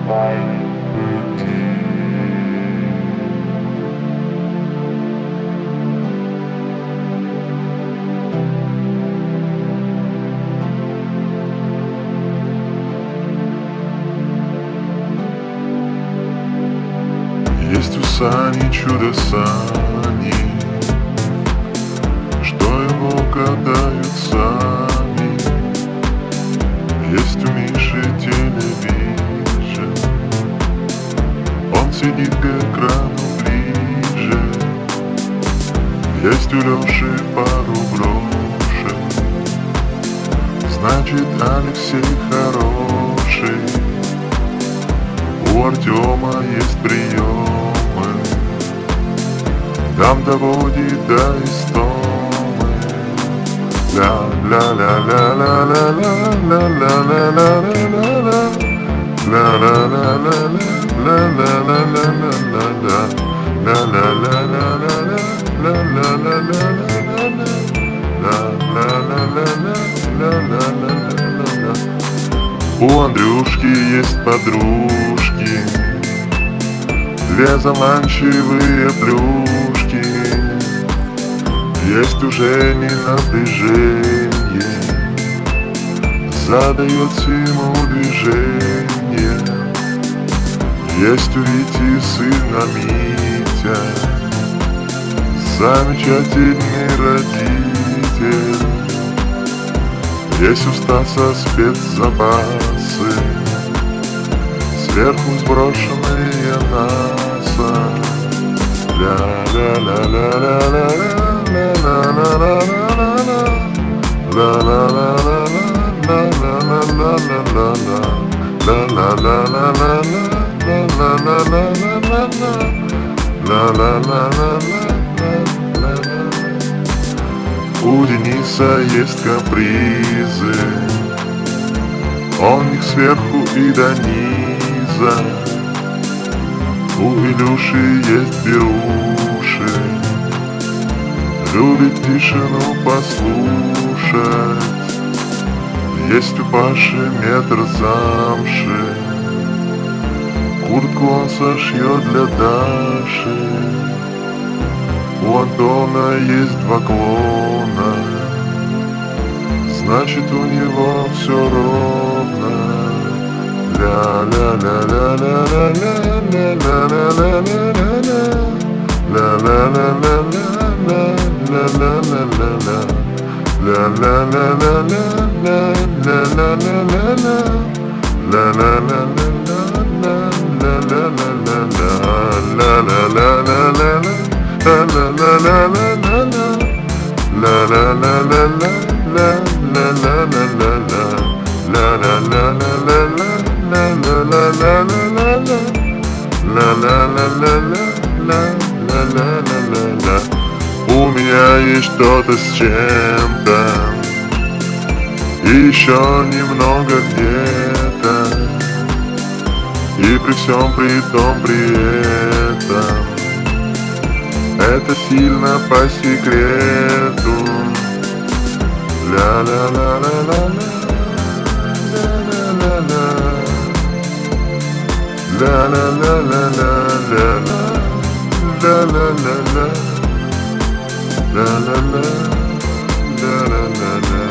Есть у Сани чудо-сани, что его катают сами. Есть у Миши телевизор, он сидит к экрану ближе. Есть у Лёши пару грошей, значит Алексей хороший. У Артема есть приемы, там доводит до истомы. У Андрюшки есть подружки, две заманчивые плюшки. Есть у Жени напряжение, задает ему движение. Есть у Вити сына Митя, замечательный родитель. Есть у Стаса спецзапасы, сверху сброшенные НАСА. У Дениса есть капризы, он их сверху и до низа. У Илюши есть беруши, любит тишину послушать. Есть у Паши метр замши, куртку он сошьет для Даши. У Антона есть два клона, значит у него все ровно. У меня есть что-то с чем-то, и еще немного где-то, и при всем при том при этом это сильно по секрету. La la la la la la la la la la la la la la.